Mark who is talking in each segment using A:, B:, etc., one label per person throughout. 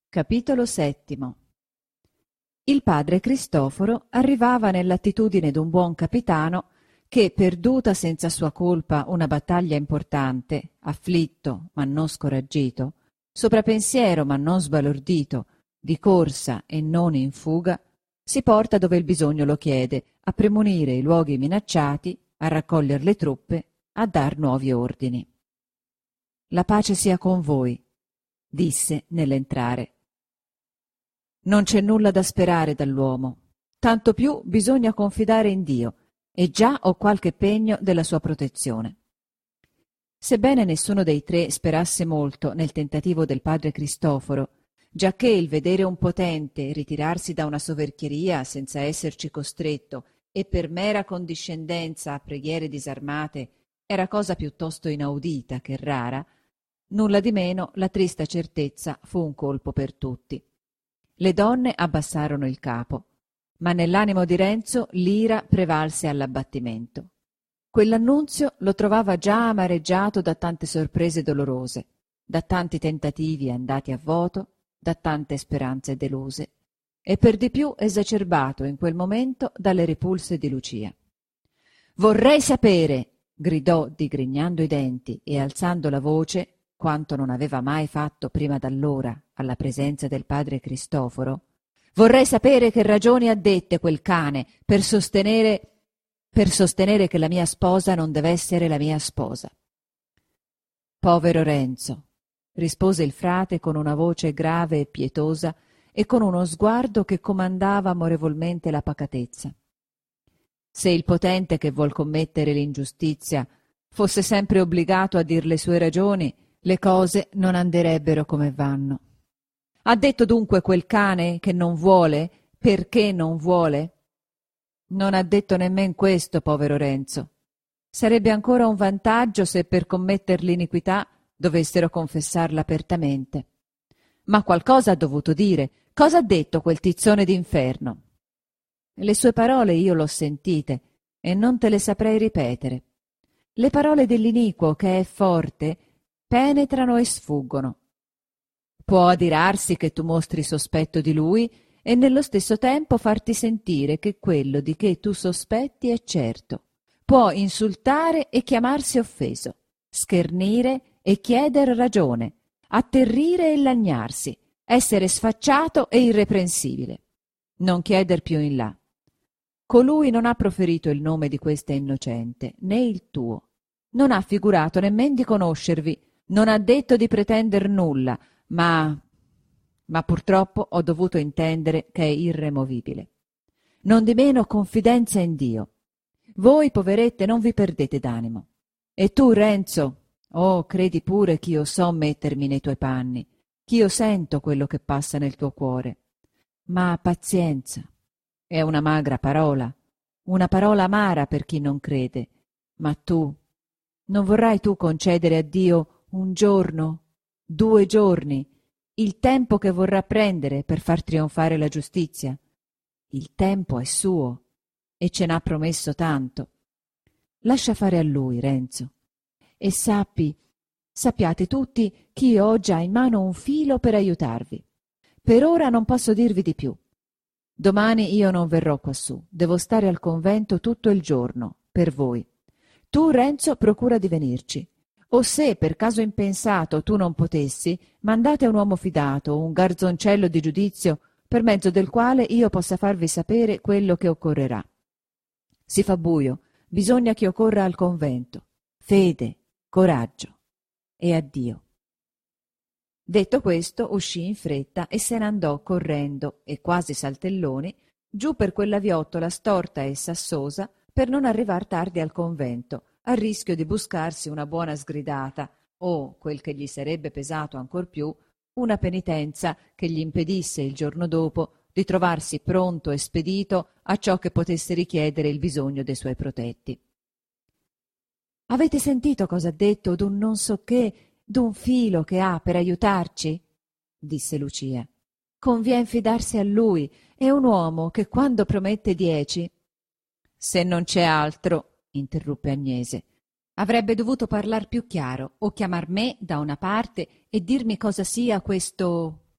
A: Capitolo settimo. Il padre Cristoforo arrivava nell'attitudine d'un buon capitano che, perduta senza sua colpa una battaglia importante, afflitto ma non scoraggito, soprapensiero ma non sbalordito, di corsa e non in fuga, si porta dove il bisogno lo chiede, a premunire i luoghi minacciati, a raccoglier le truppe, a dar nuovi ordini. «La pace sia con voi», disse nell'entrare. Non c'è nulla da sperare dall'uomo, tanto più bisogna confidare in Dio, e già ho qualche pegno della sua protezione. Sebbene nessuno dei tre sperasse molto nel tentativo del padre Cristoforo, giacché il vedere un potente ritirarsi da una soverchieria senza esserci costretto e per mera condiscendenza a preghiere disarmate era cosa piuttosto inaudita che rara, nulla di meno la trista certezza fu un colpo per tutti. Le donne abbassarono il capo, ma nell'animo di Renzo l'ira prevalse all'abbattimento. Quell'annunzio lo trovava già amareggiato da tante sorprese dolorose, da tanti tentativi andati a vuoto, da tante speranze deluse, e per di più esacerbato in quel momento dalle ripulse di Lucia. «Vorrei sapere», gridò digrignando i denti e alzando la voce, quanto non aveva mai fatto prima d'allora alla presenza del padre Cristoforo, «vorrei sapere che ragioni ha dette quel cane per sostenere che la mia sposa non deve essere la mia sposa». «Povero Renzo», rispose il frate con una voce grave e pietosa e con uno sguardo che comandava amorevolmente la pacatezza. «Se il potente che vuol commettere l'ingiustizia fosse sempre obbligato a dir le sue ragioni, le cose non anderebbero come vanno. Ha detto dunque quel cane che non vuole, perché non vuole? Non ha detto nemmen questo, povero Renzo. Sarebbe ancora un vantaggio se per commetter l'iniquità dovessero confessarla apertamente. Ma qualcosa ha dovuto dire. Cosa ha detto quel tizzone d'inferno? Le sue parole io l'ho sentite e non te le saprei ripetere. Le parole dell'iniquo, che è forte, penetrano e sfuggono. Può adirarsi che tu mostri sospetto di lui e nello stesso tempo farti sentire che quello di che tu sospetti è certo. Può insultare e chiamarsi offeso, schernire e chieder ragione, atterrire e lagnarsi, essere sfacciato e irreprensibile. Non chieder più in là. Colui non ha proferito il nome di questa innocente, né il tuo. Non ha figurato nemmen di conoscervi, non ha detto di pretender nulla, ma purtroppo ho dovuto intendere che è irremovibile. Nondimeno confidenza in Dio. Voi, poverette, non vi perdete d'animo. E tu, Renzo, oh, credi pure ch'io so mettermi nei tuoi panni, ch'io sento quello che passa nel tuo cuore. Ma pazienza, è una magra parola, una parola amara per chi non crede, ma tu, non vorrai tu concedere a Dio un giorno, 2 giorni, il tempo che vorrà prendere per far trionfare la giustizia? Il tempo è suo e ce n'ha promesso tanto. Lascia fare a lui, Renzo, e sappiate tutti ch'io ho già in mano un filo per aiutarvi. Per ora non posso dirvi di più. Domani io non verrò quassù, devo stare al convento tutto il giorno, per voi. Tu, Renzo, procura di venirci. O se per caso impensato tu non potessi, mandate un uomo fidato, un garzoncello di giudizio, per mezzo del quale io possa farvi sapere quello che occorrerà. Si fa buio, bisogna che io corra al convento. Fede, coraggio e addio». Detto questo, uscì in fretta e se n'andò correndo e quasi saltelloni giù per quella viottola storta e sassosa per non arrivar tardi al convento, a rischio di buscarsi una buona sgridata o, quel che gli sarebbe pesato ancor più, una penitenza che gli impedisse il giorno dopo di trovarsi pronto e spedito a ciò che potesse richiedere il bisogno dei suoi protetti. «Avete sentito cosa ha detto d'un non so che, d'un filo che ha per aiutarci?» disse Lucia. «Convien fidarsi a lui, è un uomo che quando promette 10...» «Se non c'è altro», interruppe Agnese, «avrebbe dovuto parlar più chiaro o chiamar me da una parte e dirmi cosa sia questo...»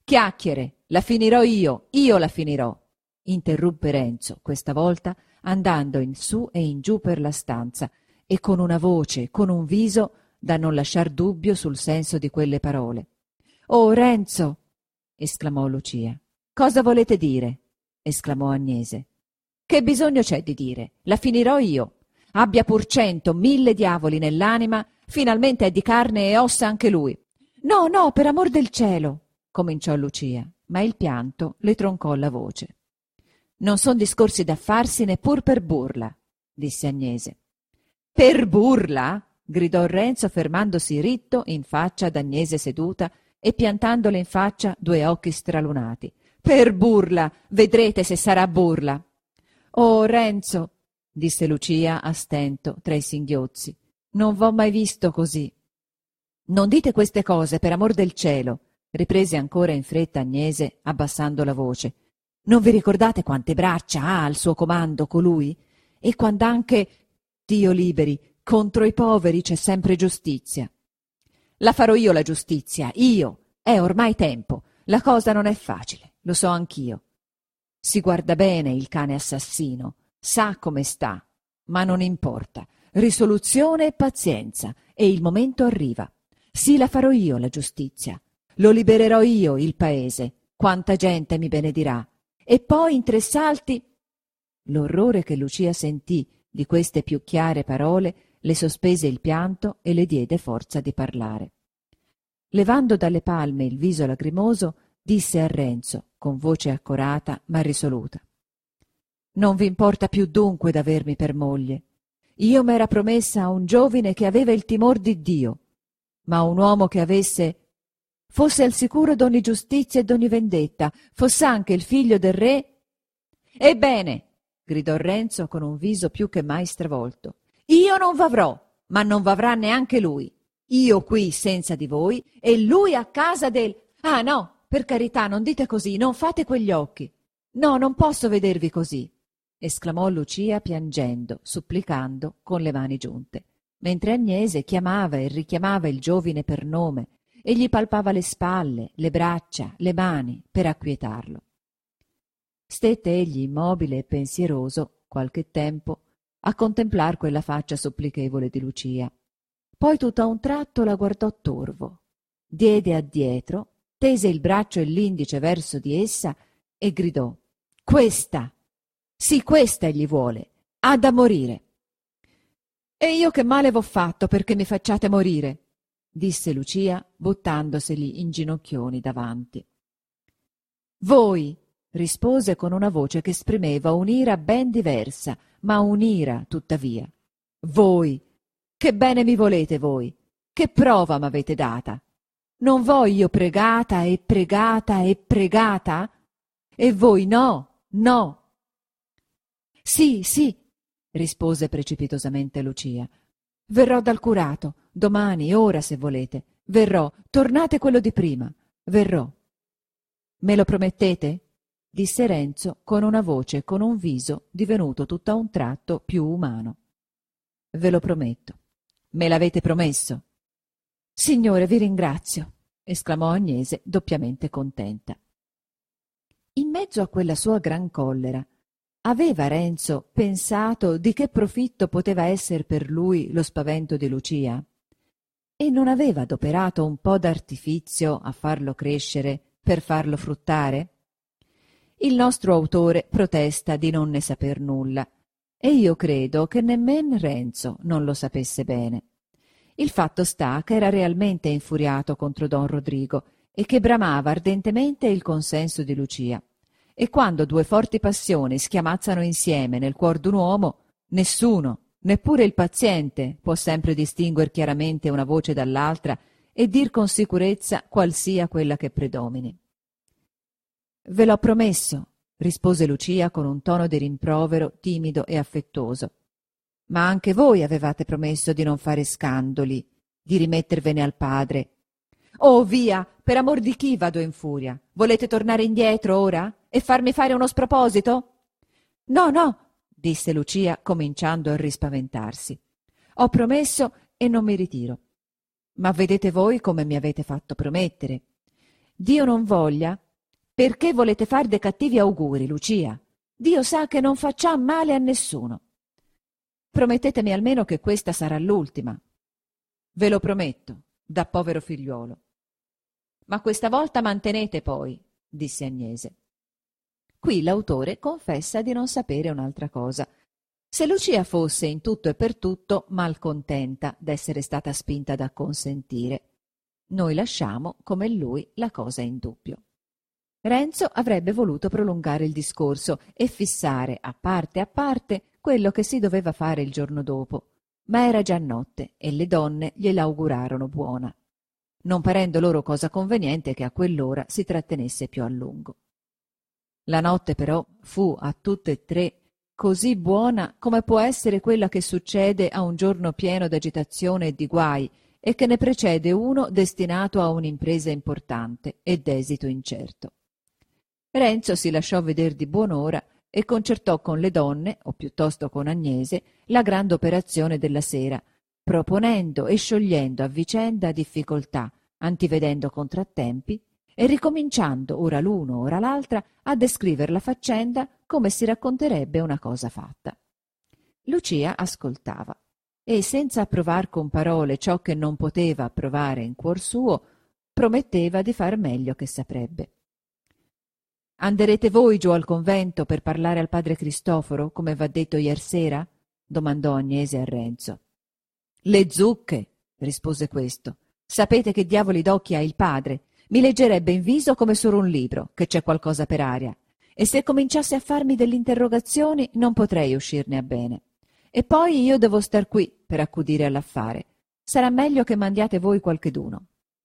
A: Chiacchiere, la finirò io la finirò, interruppe Renzo, questa volta andando in su e in giù per la stanza e con una voce, con un viso da non lasciar dubbio sul senso di quelle parole. «Oh, Renzo!» esclamò Lucia. «Cosa volete dire?» esclamò Agnese. «Che bisogno c'è di dire? La finirò io. Abbia pur 100, 1000 diavoli nell'anima, finalmente è di carne e ossa anche lui». «No, no, per amor del cielo!» cominciò Lucia, ma il pianto le troncò la voce. «Non son discorsi da farsi neppur per burla», disse Agnese. «Per burla?» gridò Renzo, fermandosi ritto in faccia ad Agnese seduta e piantandole in faccia 2 occhi stralunati. «Per burla! Vedrete se sarà burla!» «Oh, Renzo!» disse Lucia a stento tra i singhiozzi. «Non v'ho mai visto così». «Non dite queste cose, per amor del cielo!» riprese ancora in fretta Agnese, abbassando la voce. «Non vi ricordate quante braccia ha al suo comando colui? E quand'anche, Dio liberi, contro i poveri c'è sempre giustizia». «La farò io la giustizia, io! È ormai tempo. La cosa non è facile, lo so anch'io. Si guarda bene il cane assassino, sa come sta, ma non importa. Risoluzione e pazienza, e il momento arriva. Sì, la farò io la giustizia. Lo libererò io il paese. Quanta gente mi benedirà. E poi in 3 salti...» L'orrore che Lucia sentì di queste più chiare parole le sospese il pianto e le diede forza di parlare. Levando dalle palme il viso lacrimoso, disse a Renzo, con voce accorata ma risoluta: «Non vi importa più dunque d'avermi per moglie. Io m'era promessa a un giovine che aveva il timor di Dio, ma un uomo che fosse al sicuro d'ogni giustizia e d'ogni vendetta, fosse anche il figlio del re...» «Ebbene!» gridò Renzo con un viso più che mai stravolto. «Io non v'avrò, ma non v'avrà neanche lui. Io qui senza di voi e lui a casa del... Ah no, per carità, non dite così, non fate quegli occhi. No, non posso vedervi così», esclamò Lucia piangendo, supplicando, con le mani giunte, mentre Agnese chiamava e richiamava il giovine per nome e gli palpava le spalle, le braccia, le mani per acquietarlo. Stette egli immobile e pensieroso qualche tempo a contemplar quella faccia supplichevole di Lucia. Poi tutt'a un tratto la guardò torvo, diede addietro, tese il braccio e l'indice verso di essa e gridò: «Questa! Sì, questa egli vuole! Ha da morire!» «E io che male v'ho fatto perché mi facciate morire?» disse Lucia, buttandoseli in ginocchioni davanti. «Voi!» rispose con una voce che esprimeva un'ira ben diversa, ma un'ira tuttavia. «Voi! Che bene mi volete voi? Che prova m'avete data? Non v'ho io pregata e pregata e pregata? E voi no, no!» «Sì, sì!» rispose precipitosamente Lucia. «Verrò dal curato, domani, ora se volete. Verrò, tornate quello di prima. Verrò». «Me lo promettete?» disse Renzo con una voce e con un viso divenuto tutt'a un tratto più umano. «Ve lo prometto». «Me l'avete promesso?» «Signore, vi ringrazio», esclamò Agnese doppiamente contenta. In mezzo a quella sua gran collera, aveva Renzo pensato di che profitto poteva esser per lui lo spavento di Lucia? E non aveva adoperato un po' d'artifizio a farlo crescere per farlo fruttare? Il nostro autore protesta di non ne saper nulla, e io credo che nemmen Renzo non lo sapesse bene. Il fatto sta che era realmente infuriato contro don Rodrigo e che bramava ardentemente il consenso di Lucia. E quando 2 forti passioni schiamazzano insieme nel cuor d'un uomo, nessuno, neppure il paziente, può sempre distinguer chiaramente una voce dall'altra e dir con sicurezza qual sia quella che predomini. «Ve l'ho promesso», rispose Lucia con un tono di rimprovero timido e affettuoso. «Ma anche voi avevate promesso di non fare scandoli, di rimettervene al padre». «Oh, via! Per amor di chi vado in furia? Volete tornare indietro ora e farmi fare uno sproposito?» «No, no», disse Lucia, cominciando a rispaventarsi. «Ho promesso e non mi ritiro. Ma vedete voi come mi avete fatto promettere. Dio non voglia Perché volete far dei cattivi auguri, Lucia? Dio sa che non facciam male a nessuno. Promettetemi almeno che questa sarà l'ultima. Ve lo prometto, da povero figliuolo. Ma questa volta mantenete poi, disse Agnese. Qui l'autore confessa di non sapere un'altra cosa. Se Lucia fosse in tutto e per tutto malcontenta d'essere stata spinta ad acconsentire, noi lasciamo, come lui, la cosa in dubbio. Renzo avrebbe voluto prolungare il discorso e fissare a parte quello che si doveva fare il giorno dopo, ma era già notte e le donne gliel'augurarono buona, non parendo loro cosa conveniente che a quell'ora si trattenesse più a lungo. La notte però fu a tutte e tre così buona come può essere quella che succede a un giorno pieno d'agitazione e di guai e che ne precede uno destinato a un'impresa importante e d'esito incerto. Renzo si lasciò veder di buon'ora e concertò con le donne, o piuttosto con Agnese, la grande operazione della sera, proponendo e sciogliendo a vicenda difficoltà, antivedendo contrattempi, e ricominciando ora l'uno ora l'altra a descriver la faccenda come si racconterebbe una cosa fatta. Lucia ascoltava e, senza approvar con parole ciò che non poteva approvare in cuor suo, prometteva di far meglio che saprebbe. «Anderete voi giù al convento per parlare al padre Cristoforo, come v'ha detto iersera?» domandò Agnese a Renzo. «Le zucche!» rispose questo. «Sapete che diavoli d'occhi ha il padre? Mi leggerebbe in viso come solo un libro, che c'è qualcosa per aria. E se cominciasse a farmi delle interrogazioni non potrei uscirne a bene. E poi io devo star qui per accudire all'affare. Sarà meglio che mandiate voi qualcheduno».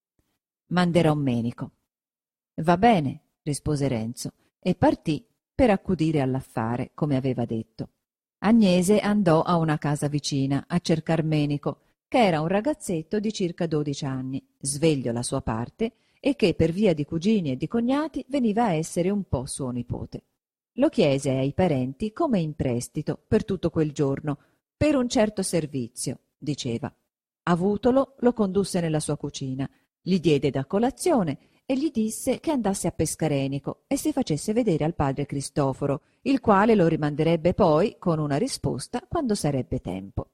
A: «Manderò Menico». «Va bene», rispose Renzo, e partì per accudire all'affare, come aveva detto. Agnese andò a una casa vicina a cercar Menico, che era un ragazzetto di circa 12 anni, sveglio la sua parte, e che per via di cugini e di cognati veniva a essere un po' suo nipote. Lo chiese ai parenti come in prestito per tutto quel giorno, per un certo servizio, diceva. Avutolo, lo condusse nella sua cucina, gli diede da colazione e gli disse che andasse a Pescarenico e si facesse vedere al padre Cristoforo, il quale lo rimanderebbe poi con una risposta quando sarebbe tempo.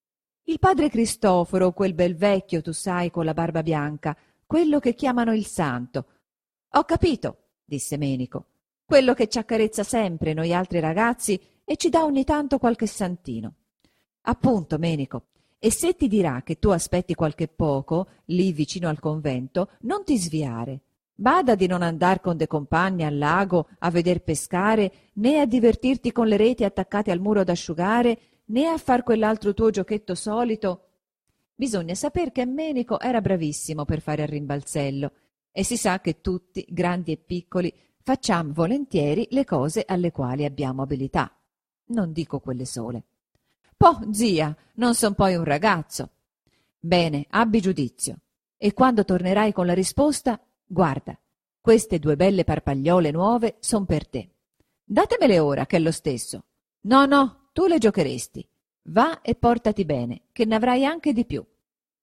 A: Il padre Cristoforo, quel bel vecchio, tu sai, con la barba bianca, quello che chiamano il santo. Ho capito, disse Menico, quello che ci accarezza sempre noi altri ragazzi e ci dà ogni tanto qualche santino. Appunto, Menico. E se ti dirà che tu aspetti qualche poco, lì vicino al convento, non ti sviare. Bada di non andar con de compagni al lago a veder pescare, né a divertirti con le reti attaccate al muro ad asciugare, né a far quell'altro tuo giochetto solito. Bisogna saper che Menico era bravissimo per fare il rimbalzello, e si sa che tutti, grandi e piccoli, facciam volentieri le cose alle quali abbiamo abilità. Non dico quelle sole. «Poh, zia, non son poi un ragazzo». «Bene, abbi giudizio. E quando tornerai con la risposta, guarda, queste 2 belle parpagliole nuove son per te. Datemele ora, che è lo stesso. No, no, tu le giocheresti. Va e portati bene, che n'avrai anche di più».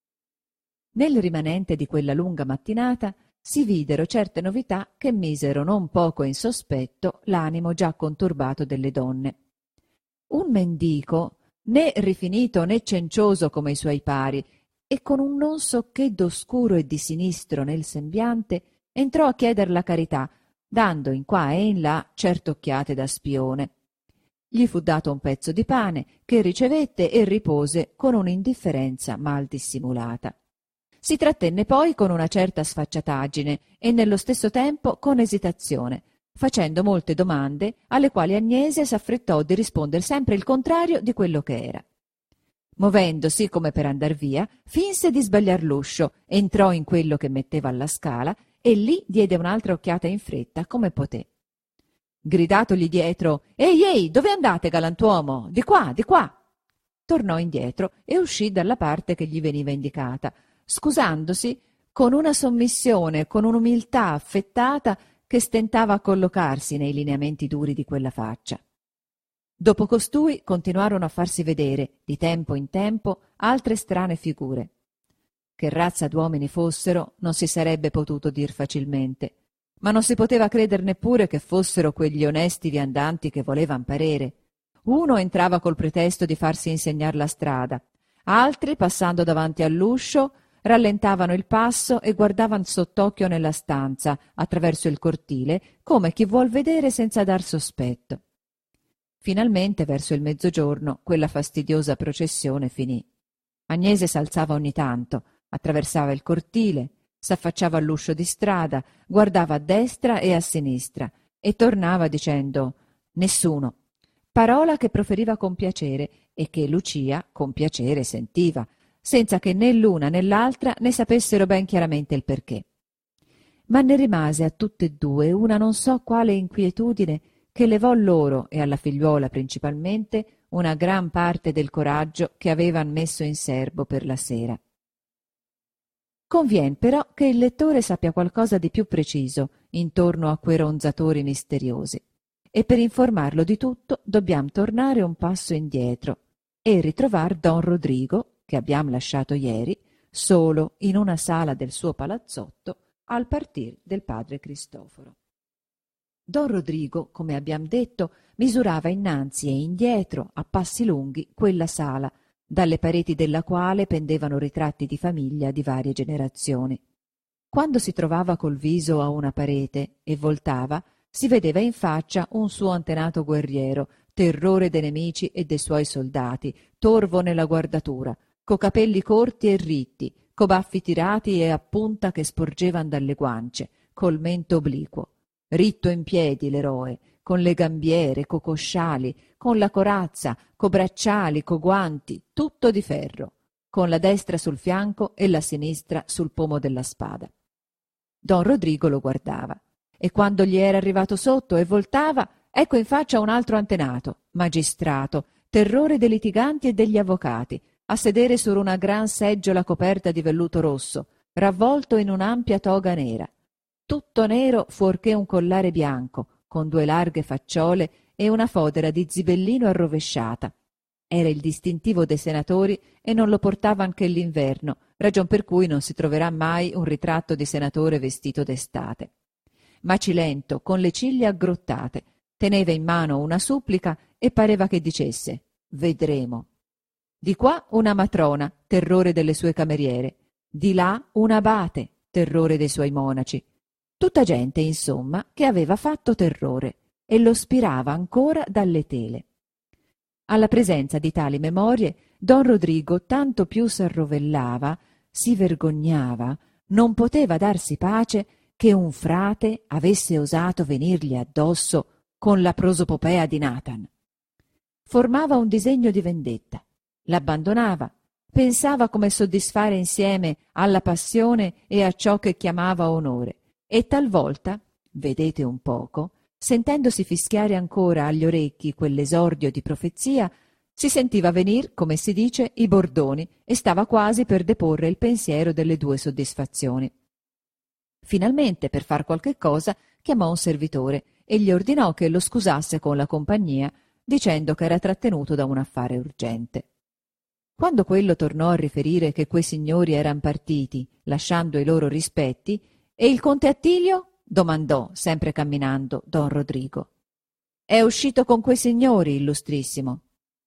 A: Nel rimanente di quella lunga mattinata si videro certe novità che misero non poco in sospetto l'animo già conturbato delle donne. Un mendico, né rifinito né cencioso come i suoi pari, e con un non so che d'oscuro e di sinistro nel sembiante, entrò a chieder la carità, dando in qua e in là certe occhiate da spione. Gli fu dato un pezzo di pane, che ricevette e ripose con un'indifferenza mal dissimulata. Si trattenne poi con una certa sfacciataggine e nello stesso tempo con esitazione, facendo molte domande alle quali Agnese s'affrettò di risponder sempre il contrario di quello che era. Movendosi come per andar via, finse di sbagliar l'uscio, entrò in quello che metteva alla scala e lì diede un'altra occhiata in fretta come poté. Gridatogli dietro: «Ehi, ehi, dove andate, galantuomo? Di qua, di qua!» Tornò indietro e uscì dalla parte che gli veniva indicata, scusandosi con una sommissione, con un'umiltà affettata che stentava a collocarsi nei lineamenti duri di quella faccia. Dopo costui continuarono a farsi vedere, di tempo in tempo, altre strane figure. Che razza d'uomini fossero non si sarebbe potuto dir facilmente, ma non si poteva credere neppure che fossero quegli onesti viandanti che volevan parere. Uno entrava col pretesto di farsi insegnar la strada, altri, passando davanti all'uscio, rallentavano il passo e guardavan sott'occhio nella stanza, attraverso il cortile, come chi vuol vedere senza dar sospetto. Finalmente, verso il mezzogiorno, quella fastidiosa processione finì. Agnese s'alzava ogni tanto, attraversava il cortile, s'affacciava all'uscio di strada, guardava a destra e a sinistra e tornava dicendo «Nessuno», parola che proferiva con piacere e che Lucia con piacere sentiva, senza che né l'una né l'altra ne sapessero ben chiaramente il perché. Ma ne rimase a tutte e due una non so quale inquietudine che levò loro, e alla figliuola principalmente, una gran parte del coraggio che avevan messo in serbo per la sera. Convien però che il lettore sappia qualcosa di più preciso intorno a quei ronzatori misteriosi, e per informarlo di tutto dobbiam tornare un passo indietro e ritrovar don Rodrigo, che abbiam lasciato ieri, solo in una sala del suo palazzotto al partir del padre Cristoforo. Don Rodrigo, come abbiam detto, misurava innanzi e indietro a passi lunghi quella sala, dalle pareti della quale pendevano ritratti di famiglia di varie generazioni. Quando si trovava col viso a una parete e voltava, si vedeva in faccia un suo antenato guerriero, terrore dei nemici e dei suoi soldati, torvo nella guardatura, co capelli corti e ritti, co baffi tirati e a punta che sporgevan dalle guance, col mento obliquo. Ritto in piedi l'eroe, con le gambiere, co cosciali, con la corazza, co bracciali, co guanti, tutto di ferro, con la destra sul fianco e la sinistra sul pomo della spada. Don Rodrigo lo guardava, e quando gli era arrivato sotto e voltava, ecco in faccia un altro antenato, magistrato, terrore dei litiganti e degli avvocati, a sedere su una gran seggiola coperta di velluto rosso, ravvolto in un'ampia toga nera. Tutto nero fuorché un collare bianco, con due larghe facciole e una fodera di zibellino arrovesciata. Era il distintivo dei senatori e non lo portavan che l'inverno, ragion per cui non si troverà mai un ritratto di senatore vestito d'estate. Macilento, con le ciglia aggrottate, teneva in mano una supplica e pareva che dicesse «Vedremo». Di qua una matrona, terrore delle sue cameriere, di là un abate, terrore dei suoi monaci. Tutta gente, insomma, che aveva fatto terrore e lo spirava ancora dalle tele. Alla presenza di tali memorie, don Rodrigo tanto più s'arrovellava, si vergognava, non poteva darsi pace che un frate avesse osato venirgli addosso con la prosopopea di Nathan. Formava un disegno di vendetta, l'abbandonava, pensava come soddisfare insieme alla passione e a ciò che chiamava onore, e talvolta, vedete un poco, sentendosi fischiare ancora agli orecchi quell'esordio di profezia, si sentiva venir, come si dice, i bordoni e stava quasi per deporre il pensiero delle due soddisfazioni. Finalmente, per far qualche cosa, chiamò un servitore e gli ordinò che lo scusasse con la compagnia, dicendo che era trattenuto da un affare urgente. Quando quello tornò a riferire che quei signori eran partiti, lasciando i loro rispetti, «E il conte Attilio?» domandò, sempre camminando, don Rodrigo. «È uscito con quei signori, illustrissimo».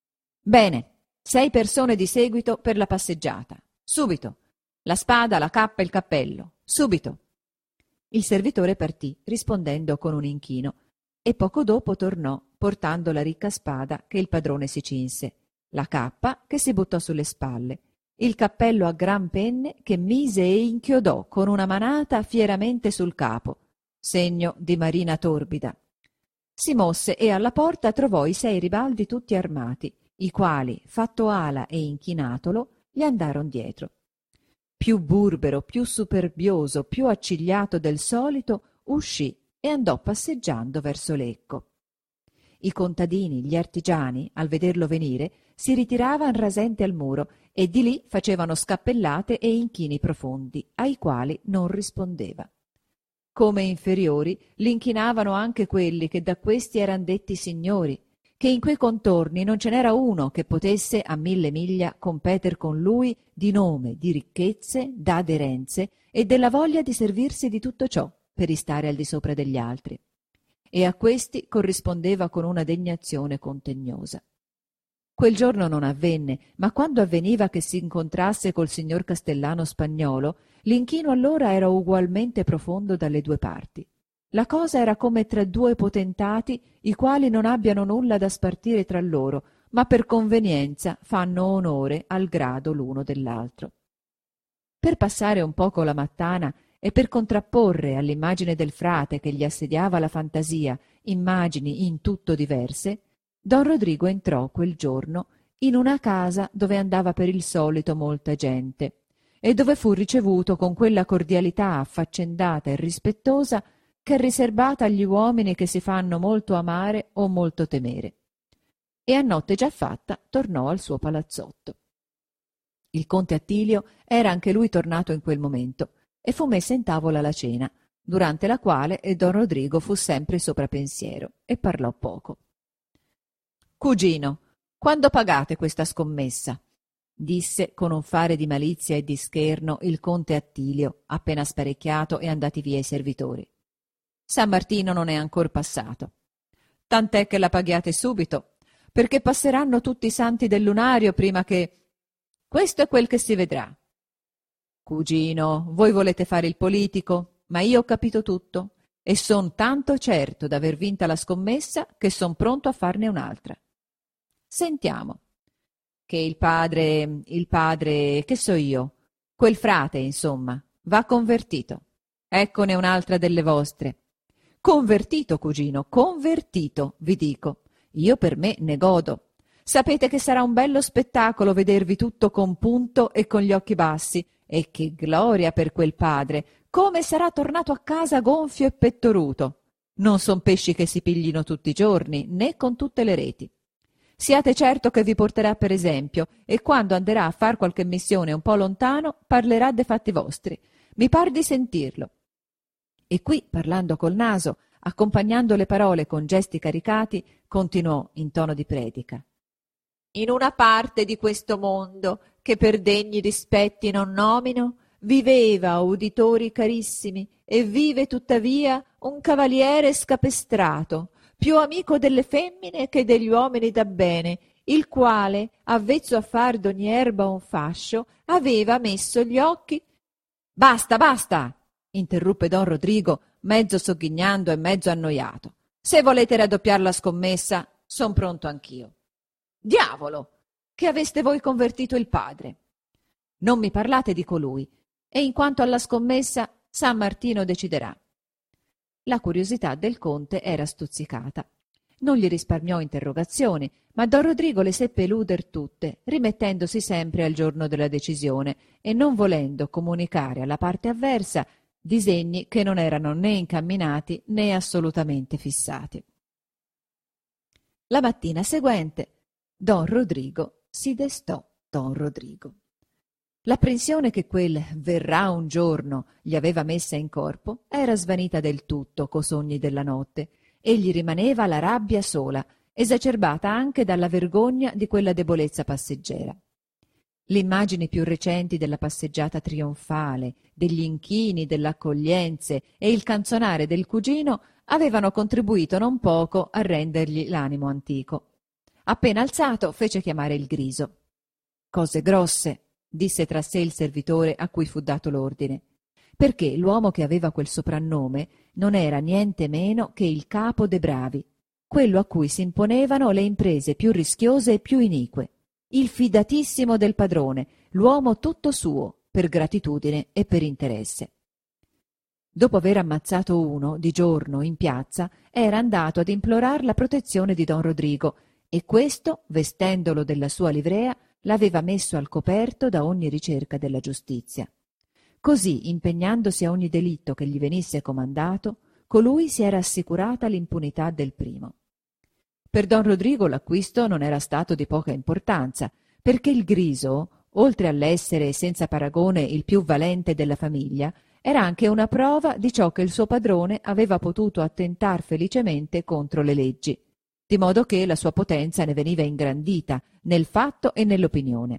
A: «Bene, 6 persone di seguito per la passeggiata. Subito. La spada, la cappa e il cappello. Subito». Il servitore partì, rispondendo con un inchino, e poco dopo tornò, portando la ricca spada che il padrone si cinse, la cappa che si buttò sulle spalle, il cappello a gran penne che mise e inchiodò con una manata fieramente sul capo, segno di marina torbida. Si mosse e alla porta trovò i 6 ribaldi tutti armati, i quali, fatto ala e inchinatolo, gli andaron dietro. Più burbero, più superbioso, più accigliato del solito, uscì e andò passeggiando verso Lecco. I contadini, gli artigiani, al vederlo venire, si ritiravan rasenti al muro e di lì facevano scappellate e inchini profondi, ai quali non rispondeva. Come inferiori l'inchinavano anche quelli che da questi eran detti signori, che in quei contorni non ce n'era uno che potesse a 1000 miglia competer con lui di nome, di ricchezze, d'aderenze e della voglia di servirsi di tutto ciò, per istare al di sopra degli altri, e a questi corrispondeva con una degnazione contegnosa. Quel giorno non avvenne, ma quando avveniva che si incontrasse col signor Castellano Spagnolo, l'inchino allora era ugualmente profondo dalle due parti. La cosa era come tra due potentati i quali non abbiano nulla da spartire tra loro, ma per convenienza fanno onore al grado l'uno dell'altro. Per passare un poco la mattana e per contrapporre all'immagine del frate che gli assediava la fantasia immagini in tutto diverse, don Rodrigo entrò quel giorno in una casa dove andava per il solito molta gente e dove fu ricevuto con quella cordialità affaccendata e rispettosa che è riserbata agli uomini che si fanno molto amare o molto temere. E a notte già fatta tornò al suo palazzotto. Il conte Attilio era anche lui tornato in quel momento e fu messa in tavola la cena, durante la quale don Rodrigo fu sempre sopra pensiero e parlò poco. «Cugino, quando pagate questa scommessa?» disse con un fare di malizia e di scherno il conte Attilio, appena sparecchiato e andati via i servitori. «San Martino non è ancor passato. Tant'è che la paghiate subito, perché passeranno tutti i santi del lunario prima che... Questo è quel che si vedrà. Cugino, voi volete fare il politico, ma io ho capito tutto e son tanto certo d'aver vinta la scommessa che son pronto a farne un'altra. Sentiamo. Che il padre, che so io, quel frate, insomma, va convertito. Eccone un'altra delle vostre. Convertito, cugino, convertito, vi dico. Io per me ne godo. Sapete che sarà un bello spettacolo vedervi tutto compunto e con gli occhi bassi, e che gloria per quel padre, come sarà tornato a casa gonfio e pettoruto. Non son pesci che si piglino tutti i giorni, né con tutte le reti. Siate certo che vi porterà per esempio, e quando anderà a far qualche missione un po' lontano, parlerà dei fatti vostri. Mi par di sentirlo. E qui, parlando col naso, accompagnando le parole con gesti caricati, continuò in tono di predica. In una parte di questo mondo, che per degni rispetti non nomino, viveva, uditori carissimi, e vive tuttavia un cavaliere scapestrato, più amico delle femmine che degli uomini da bene, il quale, avvezzo a far d'ogni erba un fascio, aveva messo gli occhi... Basta, basta! Interruppe don Rodrigo, mezzo sogghignando e mezzo annoiato. Se volete raddoppiar la scommessa, son pronto anch'io. Diavolo! Che aveste voi convertito il padre? Non mi parlate di colui, e in quanto alla scommessa, San Martino deciderà. La curiosità del conte era stuzzicata. Non gli risparmiò interrogazioni, ma don Rodrigo le seppe eluder tutte, rimettendosi sempre al giorno della decisione e non volendo comunicare alla parte avversa disegni che non erano né incamminati né assolutamente fissati. La mattina seguente don Rodrigo si destò don Rodrigo. L'apprensione che quel verrà un giorno gli aveva messa in corpo era svanita del tutto co sogni della notte e gli rimaneva la rabbia sola, esacerbata anche dalla vergogna di quella debolezza passeggera. Le immagini più recenti della passeggiata trionfale, degli inchini, delle accoglienze e il canzonare del cugino avevano contribuito non poco a rendergli l'animo antico. Appena alzato fece chiamare il Griso. «Cose grosse», disse tra sé il servitore a cui fu dato l'ordine, perché l'uomo che aveva quel soprannome non era niente meno che il capo de' bravi, quello a cui si imponevano le imprese più rischiose e più inique, il fidatissimo del padrone, l'uomo tutto suo, per gratitudine e per interesse. Dopo aver ammazzato uno, di giorno, in piazza, era andato ad implorar la protezione di don Rodrigo, e questo, vestendolo della sua livrea, l'aveva messo al coperto da ogni ricerca della giustizia. Così, impegnandosi a ogni delitto che gli venisse comandato, colui si era assicurata l'impunità del primo. Per don Rodrigo l'acquisto non era stato di poca importanza, perché il Griso, oltre all'essere senza paragone il più valente della famiglia, era anche una prova di ciò che il suo padrone aveva potuto attentar felicemente contro le leggi, di modo che la sua potenza ne veniva ingrandita nel fatto e nell'opinione.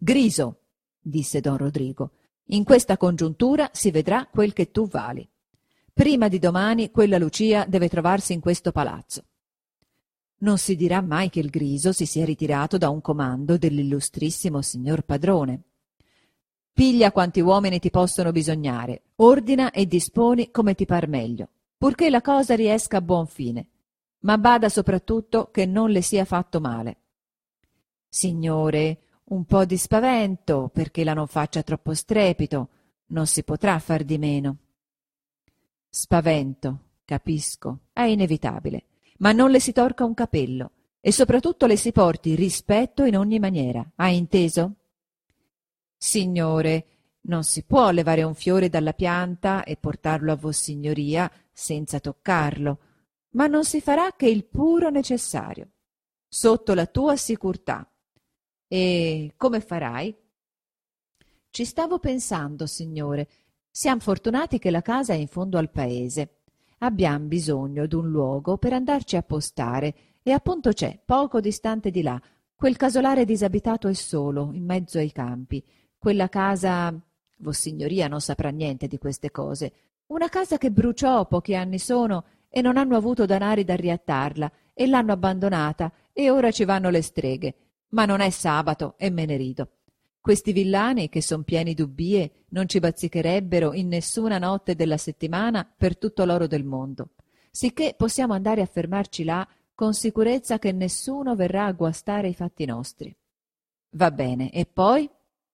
A: «Griso», disse don Rodrigo, «in questa congiuntura si vedrà quel che tu vali. Prima di domani quella Lucia deve trovarsi in questo palazzo. Non si dirà mai che il Griso si sia ritirato da un comando dell'illustrissimo signor padrone. Piglia quanti uomini ti possono bisognare, ordina e disponi come ti par meglio, purché la cosa riesca a buon fine, ma bada soprattutto che non le sia fatto male. Signore, un po' di spavento, perché la non faccia troppo strepito, non si potrà far di meno. Spavento, capisco, è inevitabile, ma non le si torca un capello e soprattutto le si porti rispetto in ogni maniera, hai inteso? Signore, non si può levare un fiore dalla pianta e portarlo a Vossignoria senza toccarlo, ma non si farà che il puro necessario, sotto la tua sicurtà. E come farai? Ci stavo pensando, signore. Siam fortunati che la casa è in fondo al paese. Abbiam bisogno d'un luogo per andarci a postare e appunto c'è, poco distante di là, quel casolare disabitato e solo, in mezzo ai campi. Quella casa... Vossignoria non saprà niente di queste cose. Una casa che bruciò pochi anni sono e non hanno avuto danari da riattarla e l'hanno abbandonata e ora ci vanno le streghe. Ma non è sabato e me ne rido. Questi villani, che son pieni d'ubbie, non ci bazzicherebbero in nessuna notte della settimana per tutto l'oro del mondo, sicché possiamo andare a fermarci là con sicurezza che nessuno verrà a guastare i fatti nostri. Va bene, e poi?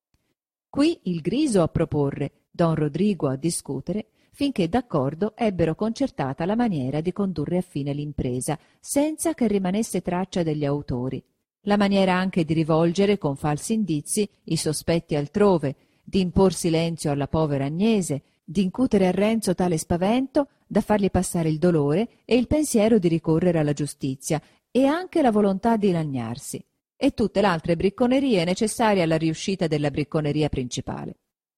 A: Qui il Griso a proporre, don Rodrigo a discutere, finché d'accordo ebbero concertata la maniera di condurre a fine l'impresa, senza che rimanesse traccia degli autori, la maniera anche di rivolgere con falsi indizi i sospetti altrove, di impor silenzio alla povera Agnese, di incutere a Renzo tale spavento da fargli passare il dolore e il pensiero di ricorrere alla giustizia e anche la volontà di lagnarsi, e tutte le altre bricconerie necessarie alla riuscita della bricconeria principale.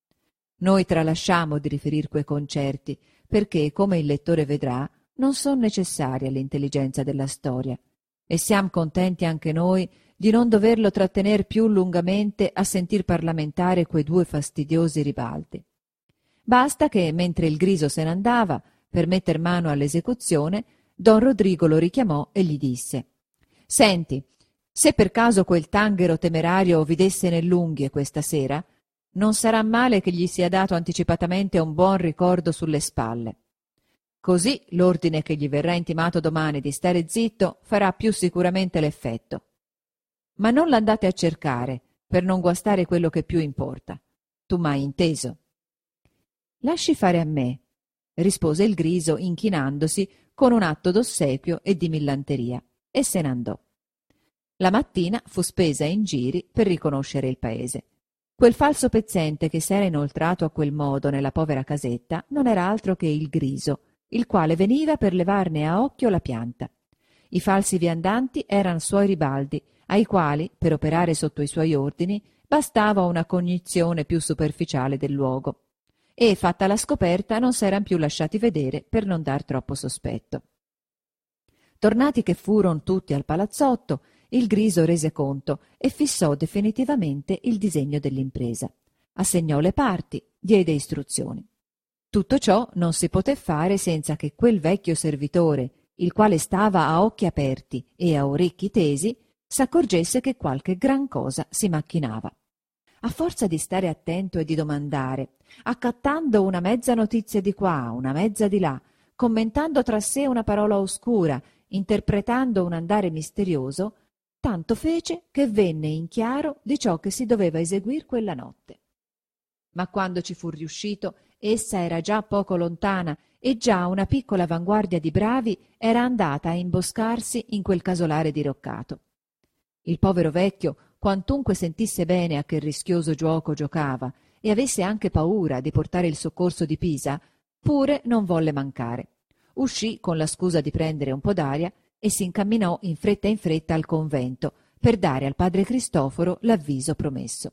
A: Noi tralasciamo di riferir quei concerti, perché, come il lettore vedrà, non son necessari all'intelligenza della storia, e siam contenti anche noi di non doverlo trattener più lungamente a sentir parlamentare quei due fastidiosi ribaldi. Basta che, mentre il Griso se n'andava, per metter mano all'esecuzione, don Rodrigo lo richiamò e gli disse: «Senti, se per caso quel tanghero temerario vi desse nell'unghie questa sera, non sarà male che gli sia dato anticipatamente un buon ricordo sulle spalle. Così l'ordine che gli verrà intimato domani di stare zitto farà più sicuramente l'effetto. Ma non l'andate a cercare, per non guastare quello che più importa. Tu m'hai inteso?» «Lasci fare a me», rispose il Griso inchinandosi con un atto d'ossequio e di millanteria, e se n'andò. La mattina fu spesa in giri per riconoscere il paese. Quel falso pezzente che s'era inoltrato a quel modo nella povera casetta non era altro che il Griso, il quale veniva per levarne a occhio la pianta. I falsi viandanti eran suoi ribaldi, ai quali, per operare sotto i suoi ordini, bastava una cognizione più superficiale del luogo, e, fatta la scoperta, non s'eran più lasciati vedere per non dar troppo sospetto. Tornati che furon tutti al palazzotto, il Griso rese conto e fissò definitivamente il disegno dell'impresa. Assegnò le parti, diede istruzioni. Tutto ciò non si poté fare senza che quel vecchio servitore, il quale stava a occhi aperti e a orecchi tesi, s'accorgesse che qualche gran cosa si macchinava. A forza di stare attento e di domandare, accattando una mezza notizia di qua, una mezza di là, commentando tra sé una parola oscura, interpretando un andare misterioso, tanto fece che venne in chiaro di ciò che si doveva eseguir quella notte. Ma quando ci fu riuscito, essa era già poco lontana e già una piccola avanguardia di bravi era andata a imboscarsi in quel casolare diroccato. Il povero vecchio, quantunque sentisse bene a che rischioso giuoco giocava e avesse anche paura di portare il soccorso di Pisa, pure non volle mancare. Uscì con la scusa di prendere un po' d'aria e si incamminò in fretta al convento per dare al padre Cristoforo l'avviso promesso.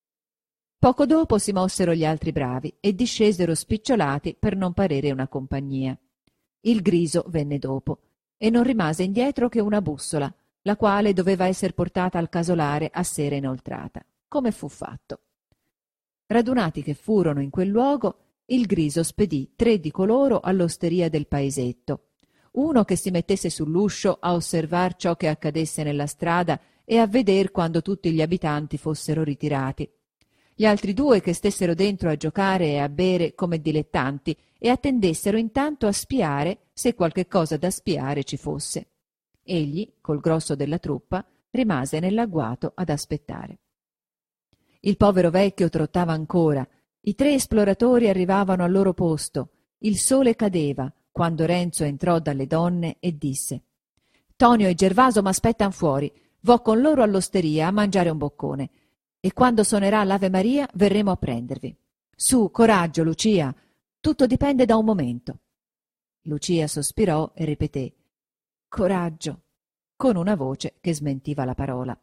A: Poco dopo si mossero gli altri bravi e discesero spicciolati per non parere una compagnia. Il Griso venne dopo e non rimase indietro che una bussola, la quale doveva esser portata al casolare a sera inoltrata, come fu fatto. Radunati che furono in quel luogo, il Griso spedì 3 di coloro all'osteria del paesetto. Uno che si mettesse sull'uscio a osservar ciò che accadesse nella strada e a veder quando tutti gli abitanti fossero ritirati. Gli altri 2 che stessero dentro a giocare e a bere come dilettanti e attendessero intanto a spiare se qualche cosa da spiare ci fosse. Egli, col grosso della truppa, rimase nell'agguato ad aspettare. Il povero vecchio trottava ancora. I 3 esploratori arrivavano al loro posto. Il sole cadeva quando Renzo entrò dalle donne e disse: «Tonio e Gervaso m'aspettan fuori. Vo con loro all'osteria a mangiare un boccone. E quando suonerà l'Ave Maria verremo a prendervi. Su, coraggio, Lucia. Tutto dipende da un momento». Lucia sospirò e ripeté: «Coraggio», con una voce che smentiva la parola.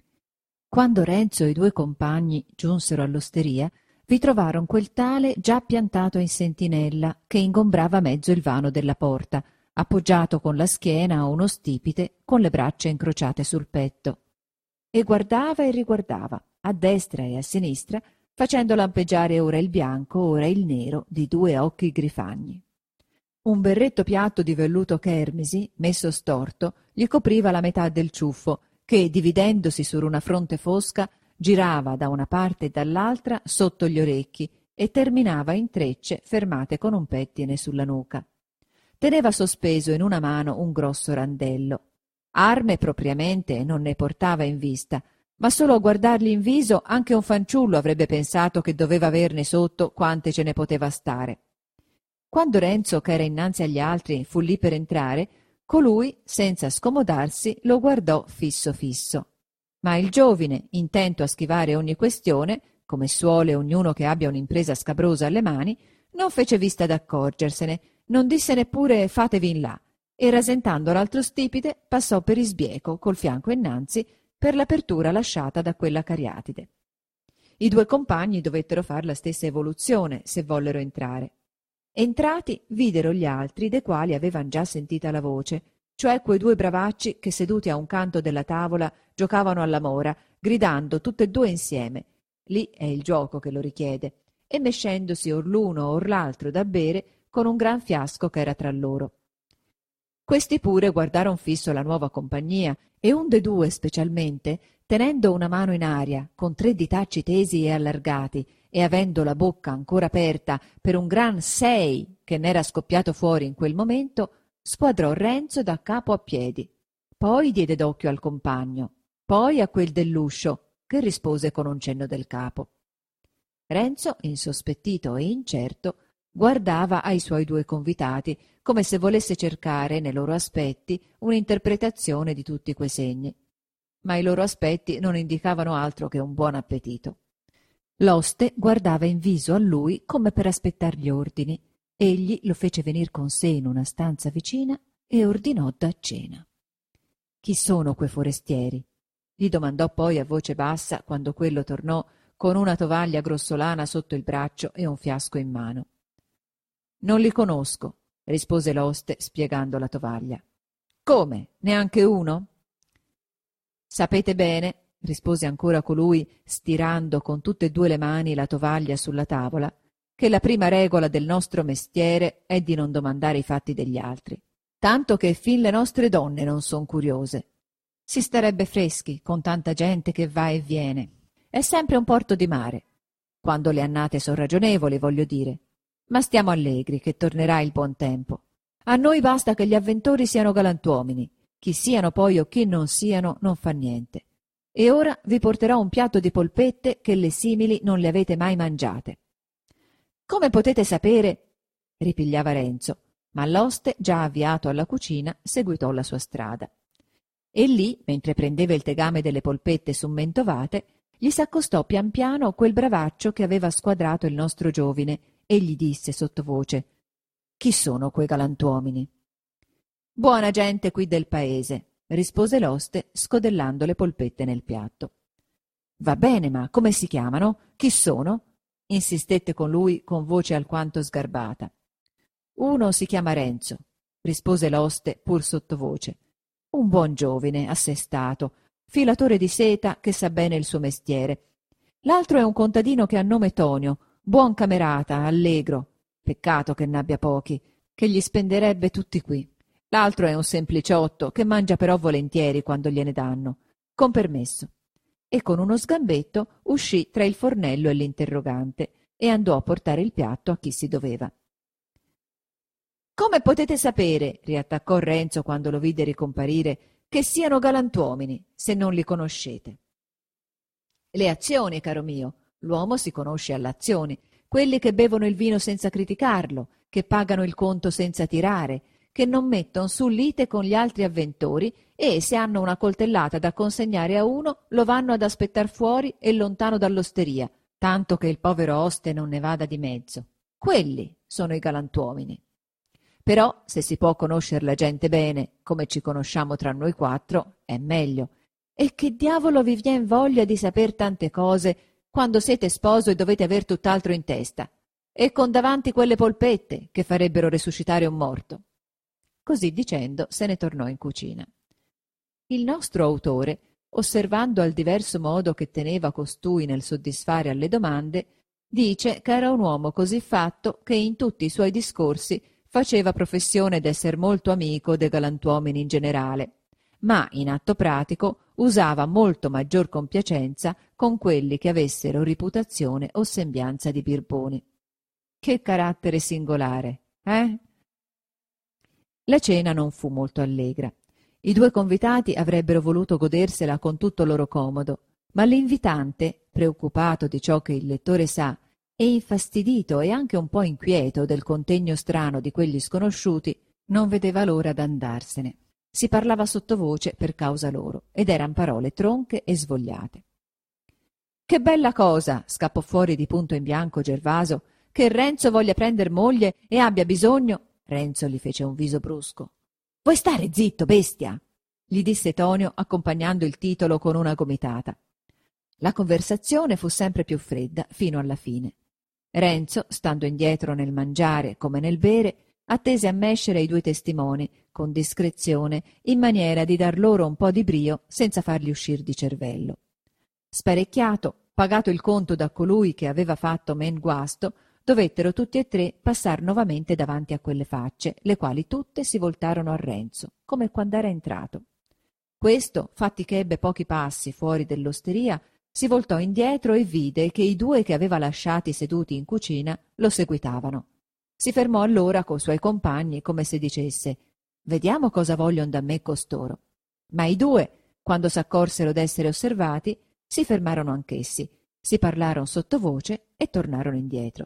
A: Quando Renzo e i 2 compagni giunsero all'osteria, vi trovarono quel tale già piantato in sentinella che ingombrava mezzo il vano della porta, appoggiato con la schiena a uno stipite, con le braccia incrociate sul petto. E guardava e riguardava, a destra e a sinistra, facendo lampeggiare ora il bianco, ora il nero di 2 occhi grifagni. Un berretto piatto di velluto chermisi, messo storto, gli copriva la metà del ciuffo, che, dividendosi su una fronte fosca, girava da una parte e dall'altra sotto gli orecchi e terminava in trecce fermate con un pettine sulla nuca. Teneva sospeso in una mano un grosso randello. Arme propriamente non ne portava in vista, ma solo a guardargli in viso anche un fanciullo avrebbe pensato che doveva averne sotto quante ce ne poteva stare. Quando Renzo, che era innanzi agli altri, fu lì per entrare, colui, senza scomodarsi, lo guardò fisso fisso. Ma il giovine, intento a schivare ogni questione, come suole ognuno che abbia un'impresa scabrosa alle mani, non fece vista d'accorgersene, non disse neppure «fatevi in là», e rasentando l'altro stipite passò per isbieco, col fianco innanzi, per l'apertura lasciata da quella cariatide. I 2 compagni dovettero far la stessa evoluzione, se vollero entrare. Entrati, videro gli altri, dei quali avevan già sentita la voce, cioè quei 2 bravacci che seduti a un canto della tavola giocavano alla mora, gridando tutte e 2 insieme. Lì è il gioco che lo richiede, e mescendosi or l'uno or l'altro da bere con un gran fiasco che era tra loro. Questi pure guardaron fisso la nuova compagnia, e un de 2 specialmente, tenendo una mano in aria, con 3 ditacci tesi e allargati, e avendo la bocca ancora aperta per un gran 6 che n'era scoppiato fuori in quel momento, squadrò Renzo da capo a piedi. Poi diede d'occhio al compagno, poi a quel dell'uscio, che rispose con un cenno del capo. Renzo, insospettito e incerto, guardava ai suoi 2 convitati, come se volesse cercare nei loro aspetti un'interpretazione di tutti quei segni. Ma i loro aspetti non indicavano altro che un buon appetito. L'oste guardava in viso a lui come per aspettar gli ordini. Egli lo fece venir con sé in una stanza vicina e ordinò da cena. «Chi sono quei forestieri?» gli domandò poi a voce bassa quando quello tornò con una tovaglia grossolana sotto il braccio e un fiasco in mano. «Non li conosco», rispose l'oste spiegando la tovaglia. «Come? Neanche uno?» «Sapete bene», rispose ancora colui, stirando con tutte e 2 le mani la tovaglia sulla tavola, «che la prima regola del nostro mestiere è di non domandare i fatti degli altri, tanto che fin le nostre donne non son curiose. Si starebbe freschi con tanta gente che va e viene. È sempre un porto di mare. Quando le annate son ragionevoli, voglio dire. Ma stiamo allegri che tornerà il buon tempo. A noi basta che gli avventori siano galantuomini. Chi siano poi o chi non siano non fa niente. E ora vi porterò un piatto di polpette che le simili non le avete mai mangiate». «Come potete sapere?» ripigliava Renzo, ma l'oste, già avviato alla cucina, seguitò la sua strada. E lì, mentre prendeva il tegame delle polpette summentovate, gli s'accostò pian piano quel bravaccio che aveva squadrato il nostro giovine e gli disse sottovoce: «Chi sono quei galantuomini?» «Buona gente qui del paese», rispose l'oste scodellando le polpette nel piatto. «Va bene, ma come si chiamano? Chi sono?» insistette con lui con voce alquanto sgarbata. «Uno si chiama Renzo», rispose l'oste pur sottovoce. «Un buon giovine, assestato, filatore di seta che sa bene il suo mestiere. L'altro è un contadino che ha nome Tonio, buon camerata, allegro, peccato che n'abbia pochi, che gli spenderebbe tutti qui. L'altro è un sempliciotto che mangia però volentieri quando gliene danno, con permesso. E con uno sgambetto uscì tra il fornello e l'interrogante e andò a portare il piatto a chi si doveva. «Come potete sapere», riattaccò Renzo quando lo vide ricomparire, «che siano galantuomini, se non li conoscete?» «Le azioni, caro mio. L'uomo si conosce alle azioni, quelli che bevono il vino senza criticarlo, che pagano il conto senza tirare, che non metton su lite con gli altri avventori e, se hanno una coltellata da consegnare a uno, lo vanno ad aspettar fuori e lontano dall'osteria, tanto che il povero oste non ne vada di mezzo. Quelli sono i galantuomini. Però, se si può conoscer la gente bene, come ci conosciamo tra noi quattro, è meglio. E che diavolo vi vien voglia di saper tante cose quando siete sposo e dovete aver tutt'altro in testa? E con davanti quelle polpette che farebbero resuscitare un morto». Così dicendo se ne tornò in cucina. Il nostro autore, osservando al diverso modo che teneva costui nel soddisfare alle domande, dice che era un uomo così fatto che in tutti i suoi discorsi faceva professione d'esser molto amico de galantuomini in generale, ma in atto pratico usava molto maggior compiacenza con quelli che avessero riputazione o sembianza di birboni. Che carattere singolare, eh? La cena non fu molto allegra. I due convitati avrebbero voluto godersela con tutto loro comodo, ma l'invitante, preoccupato di ciò che il lettore sa e infastidito e anche un po' inquieto del contegno strano di quegli sconosciuti, non vedeva l'ora d'andarsene. Si parlava sottovoce per causa loro ed eran parole tronche e svogliate. «Che bella cosa», scappò fuori di punto in bianco Gervaso, «che Renzo voglia prender moglie e abbia bisogno...» Renzo gli fece un viso brusco. «Vuoi stare zitto, bestia?» gli disse Tonio, accompagnando il titolo con una gomitata. La conversazione fu sempre più fredda fino alla fine. Renzo, stando indietro nel mangiare come nel bere, attese a mescere i due testimoni con discrezione, in maniera di dar loro un po' di brio senza farli uscir di cervello. Sparecchiato, pagato il conto da colui che aveva fatto men guasto, dovettero tutti e tre passar novamente davanti a quelle facce, le quali tutte si voltarono a Renzo, come quand'era entrato. Questo, fatti che ebbe pochi passi fuori dell'osteria, si voltò indietro e vide che i due che aveva lasciati seduti in cucina lo seguitavano. Si fermò allora co' suoi compagni come se dicesse: «Vediamo cosa voglion da me costoro». Ma i due, quando s'accorsero d'essere osservati, si fermarono anch'essi, si parlarono sottovoce e tornarono indietro.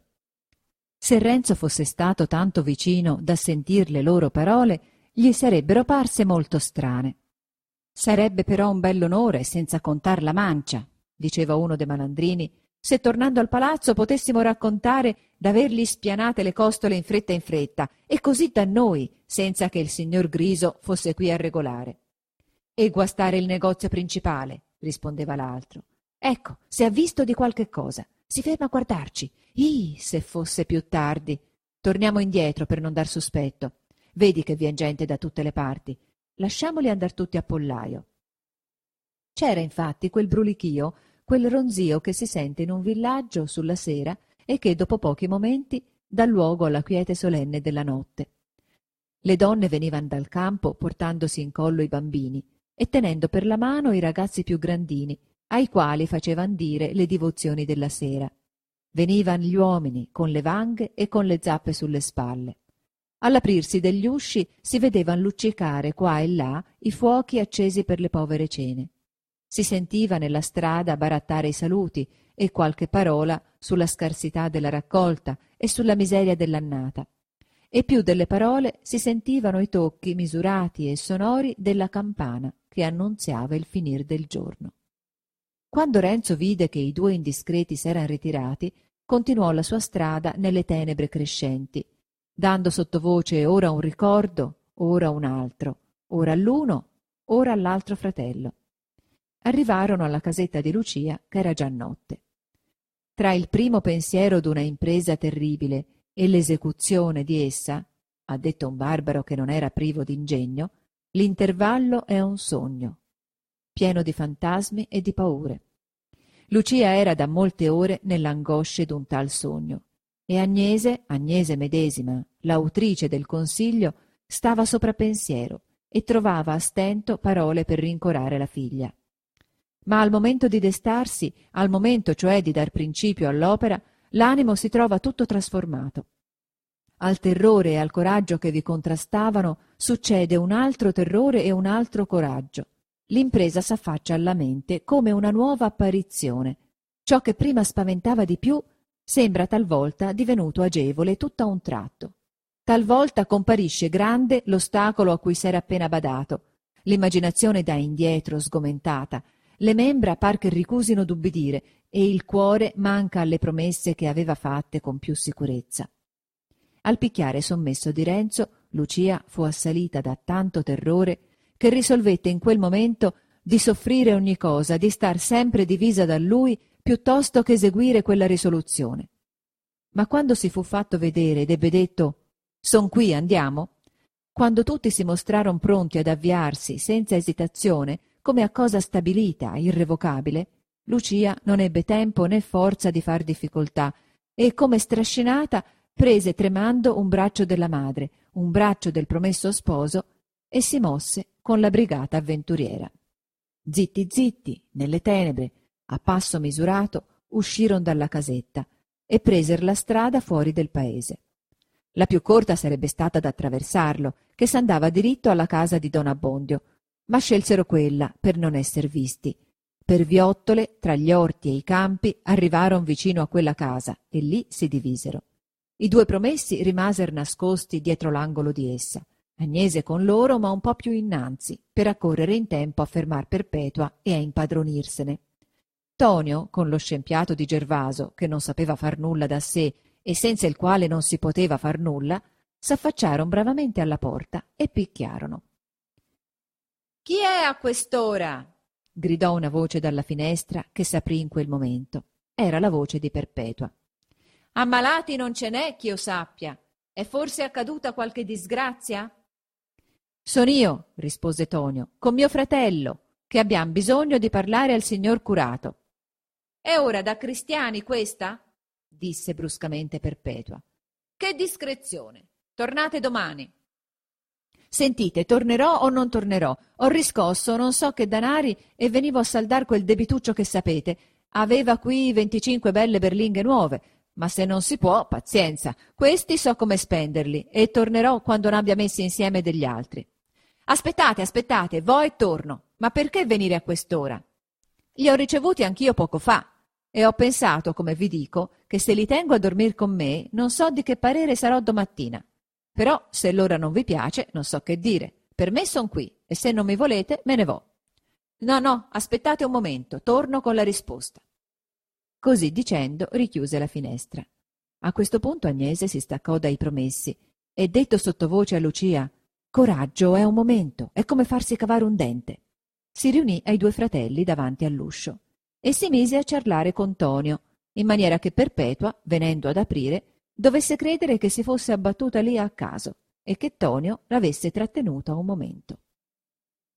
A: Se Renzo fosse stato tanto vicino da sentir le loro parole, gli sarebbero parse molto strane. «Sarebbe però un bell'onore, senza contar la mancia», diceva uno dei malandrini, «se tornando al palazzo potessimo raccontare d'avergli spianate le costole in fretta e così da noi, senza che il signor Griso fosse qui a regolare». «E guastare il negozio principale», rispondeva l'altro. «Ecco, se ha visto di qualche cosa, si ferma a guardarci. Se fosse più tardi. Torniamo indietro per non dar sospetto. Vedi che vien gente da tutte le parti. Lasciamoli andar tutti a pollaio». C'era infatti quel brulichio, quel ronzio che si sente in un villaggio sulla sera e che dopo pochi momenti dà luogo alla quiete solenne della notte. Le donne venivan dal campo portandosi in collo i bambini e tenendo per la mano i ragazzi più grandini, ai quali facevan dire le divozioni della sera. Venivan gli uomini con le vanghe e con le zappe sulle spalle. All'aprirsi degli usci si vedevan luccicare qua e là i fuochi accesi per le povere cene. Si sentiva nella strada barattare i saluti e qualche parola sulla scarsità della raccolta e sulla miseria dell'annata. E più delle parole si sentivano i tocchi misurati e sonori della campana che annunziava il finir del giorno. Quando Renzo vide che i due indiscreti s'eran ritirati, continuò la sua strada nelle tenebre crescenti, dando sottovoce ora un ricordo, ora un altro, ora all'uno, ora all'altro fratello. Arrivarono alla casetta di Lucia, che era già notte. Tra il primo pensiero d'una impresa terribile e l'esecuzione di essa, ha detto un barbaro che non era privo d'ingegno, l'intervallo è un sogno, pieno di fantasmi e di paure. Lucia era da molte ore nell'angosce d'un tal sogno, e Agnese medesima, l'autrice del consiglio, stava sopra pensiero e trovava a stento parole per rincorare la figlia. Ma al momento di destarsi, al momento cioè di dar principio all'opera, l'animo si trova tutto trasformato. Al terrore e al coraggio che vi contrastavano succede un altro terrore e un altro coraggio. L'impresa s'affaccia alla mente come una nuova apparizione. Ciò che prima spaventava di più sembra talvolta divenuto agevole tutto a un tratto. Talvolta comparisce grande l'ostacolo a cui s'era appena badato. L'immaginazione dà indietro, sgomentata. Le membra par che ricusino d'ubbidire e il cuore manca alle promesse che aveva fatte con più sicurezza. Al picchiare sommesso di Renzo, Lucia fu assalita da tanto terrore che risolvette in quel momento di soffrire ogni cosa, di star sempre divisa da lui piuttosto che eseguire quella risoluzione. Ma quando si fu fatto vedere ed ebbe detto «Son qui, andiamo», quando tutti si mostrarono pronti ad avviarsi senza esitazione, come a cosa stabilita, irrevocabile, Lucia non ebbe tempo né forza di far difficoltà e, come strascinata, prese tremando un braccio della madre, un braccio del promesso sposo e si mosse con la brigata avventuriera. Zitti zitti, nelle tenebre, a passo misurato, uscirono dalla casetta e preser la strada fuori del paese. La più corta sarebbe stata ad attraversarlo, che s'andava diritto alla casa di don Abbondio, ma scelsero quella per non esser visti. Per viottole, tra gli orti e i campi, arrivarono vicino a quella casa e lì si divisero. I due promessi rimasero nascosti dietro l'angolo di essa, Agnese con loro ma un po' più innanzi, per accorrere in tempo a fermar Perpetua e a impadronirsene. Tonio, con lo scempiato di Gervaso, che non sapeva far nulla da sé e senza il quale non si poteva far nulla, s'affacciarono bravamente alla porta e picchiarono. «Chi è a quest'ora?» gridò una voce dalla finestra che s'aprì in quel momento. Era la voce di Perpetua. «Ammalati non ce n'è ch'io sappia. È forse accaduta qualche disgrazia?» «Son io», rispose Tonio, «con mio fratello, che abbiam bisogno di parlare al signor curato». «È ora da cristiani questa?» disse bruscamente Perpetua. «Che discrezione! Tornate domani». «Sentite, tornerò o non tornerò? Ho riscosso non so che danari e venivo a saldar quel debituccio che sapete. Aveva qui 25 belle berlinghe nuove, ma se non si può, pazienza. Questi so come spenderli e tornerò quando ne abbia messi insieme degli altri». Aspettate, vo e torno. Ma perché venire a quest'ora?» «Li ho ricevuti anch'io poco fa e ho pensato, come vi dico, che se li tengo a dormir con me non so di che parere sarò domattina. Però se l'ora non vi piace non so che dire. Per me son qui e se non mi volete me ne vo». No, aspettate un momento, torno con la risposta». Così dicendo richiuse la finestra. A questo punto Agnese si staccò dai promessi e detto sottovoce a Lucia «Coraggio, è un momento, è come farsi cavare un dente». Si riunì ai due fratelli davanti all'uscio e si mise a ciarlare con Tonio, in maniera che Perpetua, venendo ad aprire, dovesse credere che si fosse abbattuta lì a caso e che Tonio l'avesse trattenuta un momento.